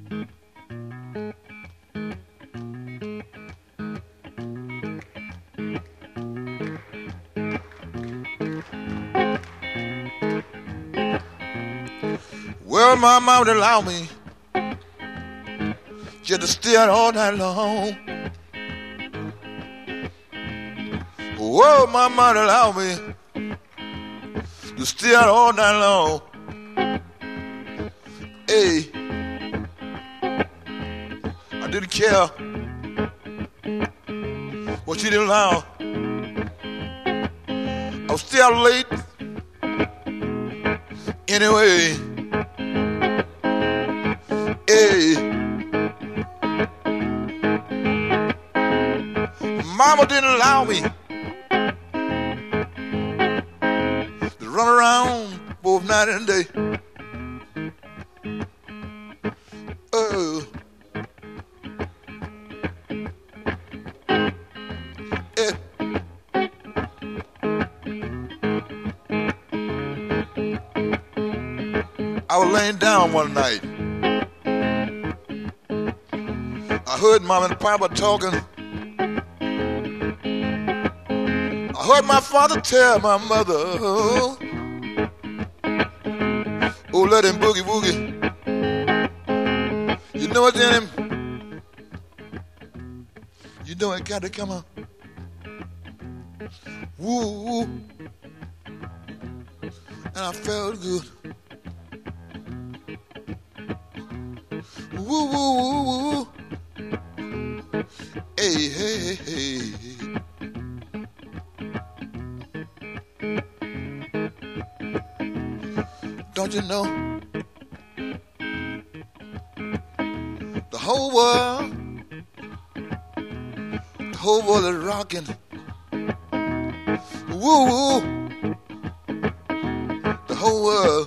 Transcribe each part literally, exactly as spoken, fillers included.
Well, my mama would allow me just to stay out all night long. Whoa, my mama would allow me to stay out all night long. Hey, I didn't care what she didn't allow. I was still out late anyway. Hey, mama didn't allow me to run around both night and day. Oh, yeah. I was laying down one night. I heard Mom and Papa talking. I heard my father tell my mother, oh, let him boogie woogie. You know what, Jenny? You know it got to come on. Woo, woo. And I felt good. Woo, woo, woo, woo. Hey, hey, hey, hey. Don't you know? The whole world, the whole world is rocking. Woo, woo. The whole world,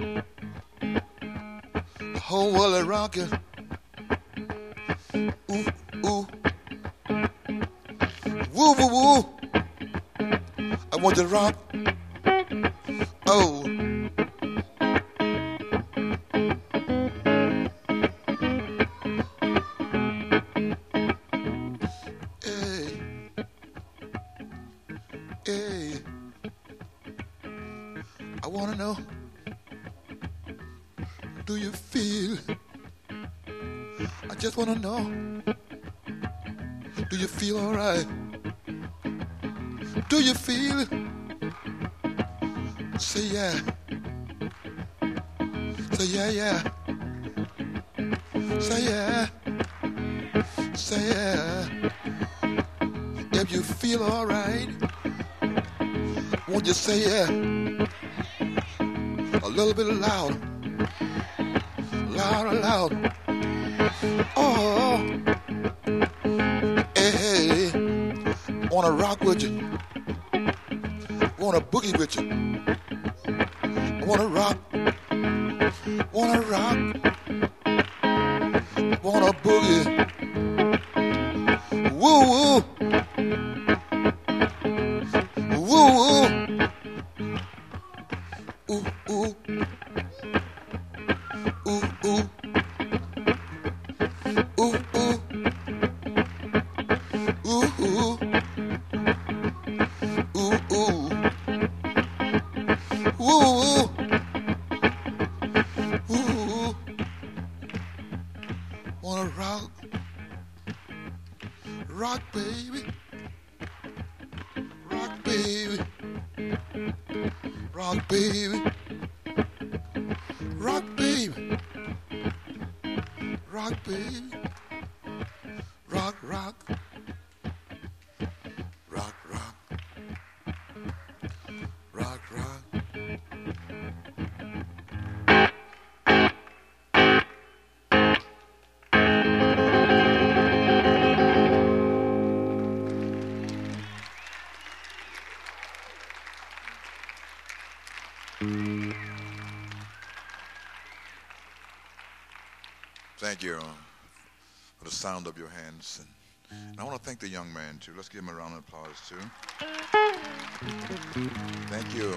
the whole world is rocking. Ooh, ooh. Woo, woo, woo. I want to rock. Oh. Hey. Hey. I want to know, do you feel? I just want to know, do you feel all right? Do you feel it? Say yeah. Say yeah, yeah. Say yeah. Say yeah. If you feel all right, won't you say yeah? A little bit loud. Loud, loud. Oh. Hey, hey. Wanna rock with you? Wanna boogie with you? Wanna rock? Wanna rock? Wanna boogie? Woo woo! Woo woo! Ooh ooh! Ooh ooh! Ooh ooh! Ooh ooh! Ooh ooh! Woo! Woo! Wanna rock? Rock, baby. Rock, baby. Rock, baby. Rock, baby. Rock, baby. Rock, rock. Rock, rock. Rock, rock. Thank you for the sound of your hands. And, and I want to thank the young man, too. Let's give him a round of applause, too. Thank you.